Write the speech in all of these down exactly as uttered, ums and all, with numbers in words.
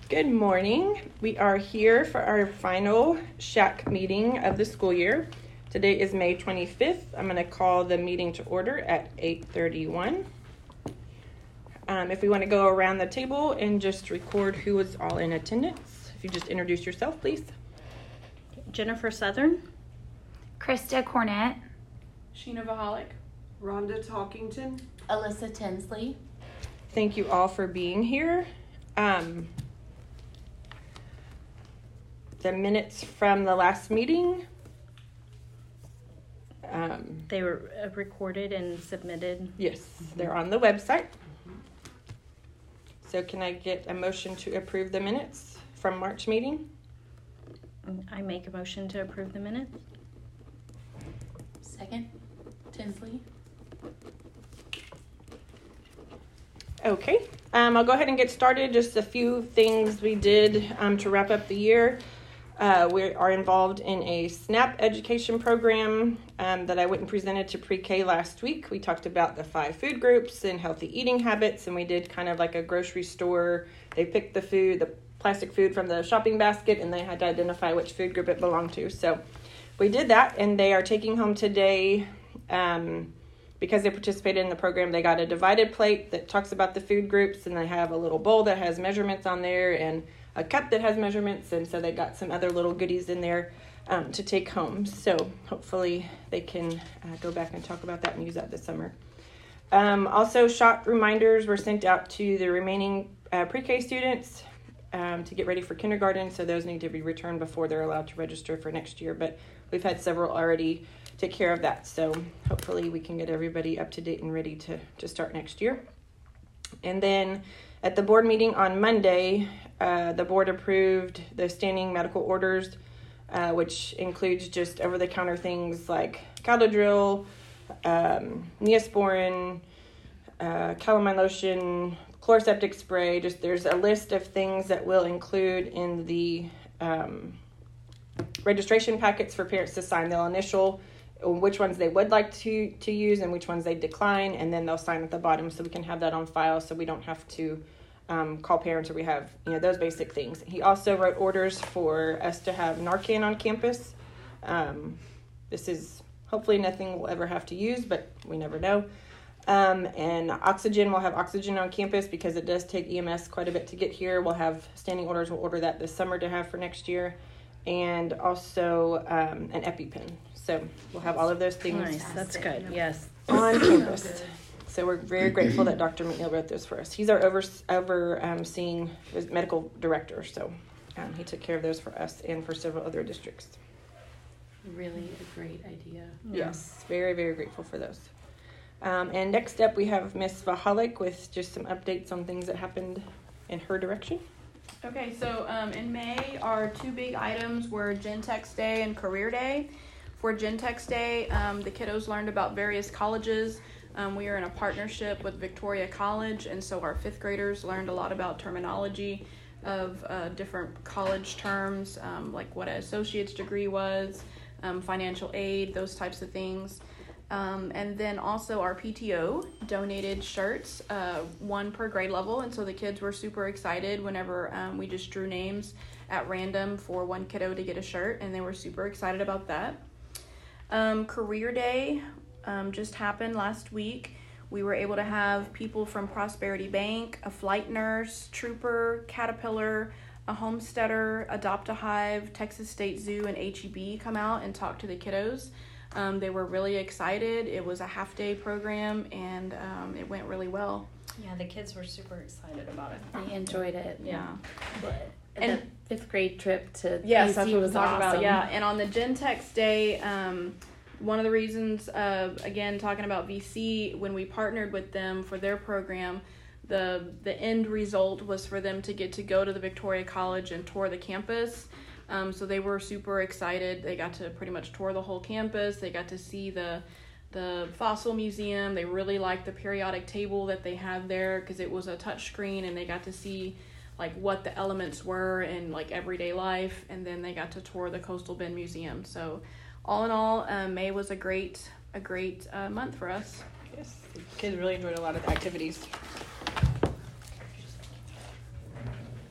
Good morning. We are here for our final shack meeting of the school year. Today is May twenty-fifth. I'm going to call the meeting to order at eight thirty-one. Um, if we want to go around the table and just record who is all in attendance. If you just introduce yourself, please. Jennifer Southern. Krista Cornett. Sheena Vahalik. Rhonda Talkington. Alyssa Tinsley. Thank you all for being here. Um, the minutes from the last meeting. Um, They were uh, recorded and submitted. yes, they're on the website. So can I get a motion to approve the minutes from March meeting? I make a motion to approve the minutes. Second, Tinsley. Okay, um, I'll go ahead and get started. Just a few things we did um, to wrap up the year. Uh, we are involved in a SNAP education program um, that I went and presented to pre-K last week. We talked about the five food groups and healthy eating habits, and we did kind of like a grocery store. They picked the food, the plastic food from the shopping basket, and they had to identify which food group it belonged to. So we did that, and they are taking home today, um, because they participated in the program, they got a divided plate that talks about the food groups, and they have a little bowl that has measurements on there, and a cup that has measurements, and so they got some other little goodies in there um, to take home. So hopefully they can uh, go back and talk about that and use that this summer. Um, also, shot reminders were sent out to the remaining uh, pre-K students um, to get ready for kindergarten, so those need to be returned before they're allowed to register for next year, but we've had several already take care of that, so hopefully we can get everybody up to date and ready to, to start next year. And then at the board meeting on Monday, uh, the board approved the standing medical orders, uh, which includes just over-the-counter things like Caldodril, um, Neosporin, uh, calamine lotion, chloroseptic spray. Just there's a list of things that we'll include in the um, registration packets for parents to sign. They'll initial which ones they would like to, to use and which ones they decline, and then they'll sign at the bottom so we can have that on file so we don't have to um, call parents, or we have, you know, those basic things. He also wrote orders for us to have Narcan on campus. Um, this is hopefully nothing we'll ever have to use, but we never know. Um, and oxygen, we'll have oxygen on campus because it does take E M S quite a bit to get here. We'll have standing orders. We'll order that this summer to have for next year. And also um, an EpiPen. So we'll have all of those things. Nice, that's good. Yes. On campus. So we're very grateful that Doctor McNeil wrote those for us. He's our over, over um, seeing medical director, so um, he took care of those for us and for several other districts. Really a great idea. Yeah. Yes, very, very grateful for those. Um, and next up, we have Miss Vahalik with just some updates on things that happened in her direction. Okay, so um, in May, our two big items were Gentex Day and Career Day. For Gentex Day, um, the kiddos learned about various colleges. Um, we are in a partnership with Victoria College, and so our fifth graders learned a lot about terminology of uh, different college terms, um, like what an associate's degree was, um, financial aid, those types of things. Um, and then also our P T O donated shirts, uh, one per grade level, and so the kids were super excited whenever um, we just drew names at random for one kiddo to get a shirt, and they were super excited about that. Um, Career Day um, just happened last week. We were able to have people from Prosperity Bank, a flight nurse, Trooper, Caterpillar, a homesteader, Adopt-A-Hive, Texas State Zoo, and H E B come out and talk to the kiddos. Um, they were really excited. It was a half-day program, and um, it went really well. Yeah, the kids were super excited about it. They enjoyed it. Yeah. But And- the fifth grade trip to Yes, D C that's what we was talked awesome. about. Yeah, and on the Gentex Day, um, one of the reasons, uh, again, talking about V C, when we partnered with them for their program, the the end result was for them to get to go to the Victoria College and tour the campus. Um, so they were super excited. They got to pretty much tour the whole campus. They got to see the the fossil museum. They really liked the periodic table that they had there because it was a touch screen, and they got to see like what the elements were in like everyday life. And then they got to tour the Coastal Bend Museum. So all in all, um, May was a great a great uh, month for us. Yes, the kids really enjoyed a lot of the activities.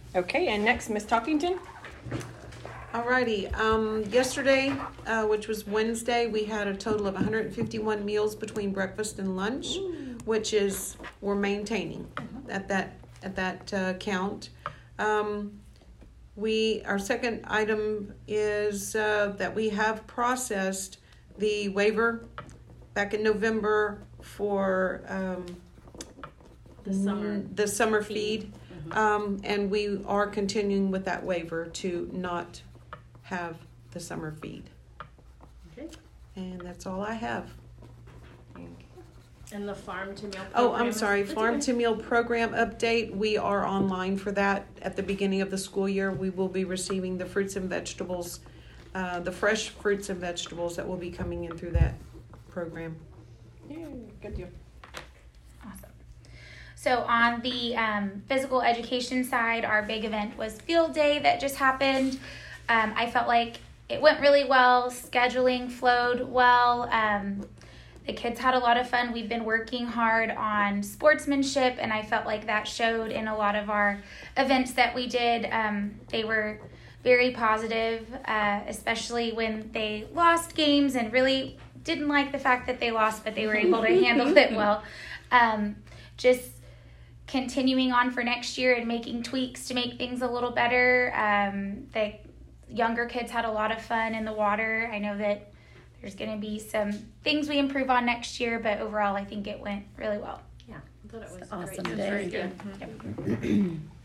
Okay, and next, Miss Talkington. Alrighty, um, yesterday, uh, which was Wednesday, we had a total of one hundred fifty-one meals between breakfast and lunch, which is, we're maintaining at that, at that, uh, count. Um, we, our second item is, uh, that we have processed the waiver back in November for, um, The summer. the summer feed. Mhm. Um, and we are continuing with that waiver to not have the summer feed. Okay. And that's all I have. And the farm to meal. Oh, program I'm is- sorry, That's Farm okay. to Meal program update. We are online for that at the beginning of the school year. We will be receiving the fruits and vegetables, uh, the fresh fruits and vegetables that will be coming in through that program. Yeah, good deal. Awesome. So on the um, physical education side, our big event was field day that just happened. Um, I felt like it went really well. Scheduling flowed well. Um, the kids had a lot of fun. We've been working hard on sportsmanship, and I felt like that showed in a lot of our events that we did. Um, they were very positive, uh, especially when they lost games and really didn't like the fact that they lost, but they were able to handle it well. Um, just continuing on for next year and making tweaks to make things a little better. Um, the younger kids had a lot of fun in the water. I know that there's going to be some things we improve on next year, but overall I think it went really well. Yeah, I thought it was It's a an great awesome day. day. Very good. Yep.